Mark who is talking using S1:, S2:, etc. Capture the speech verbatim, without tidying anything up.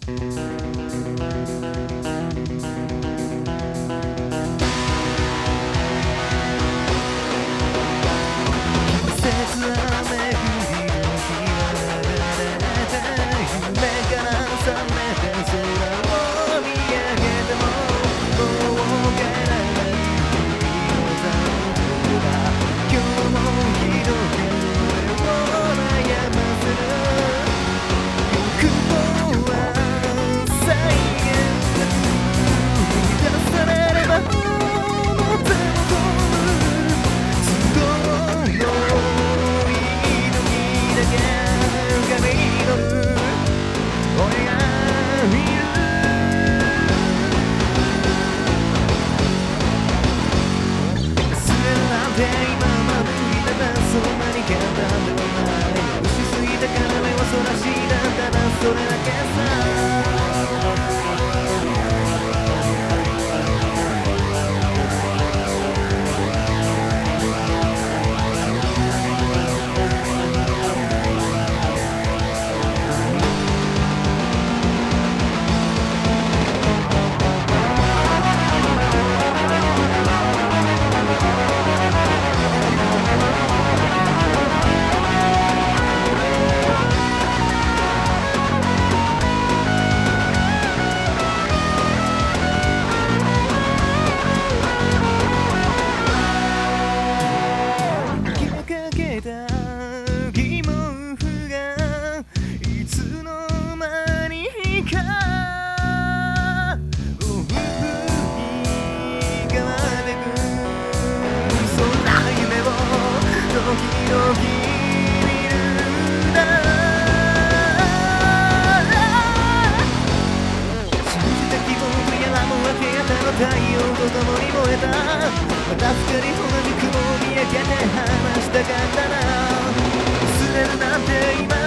S1: それだけさ疑問符がいつの間にかオフに変わってくそんな夢を時々見るんだ信じた希望やらも分けたの太陽と共に燃えたまた二人同じ雲を見上げて話したかったな忘れるなんて今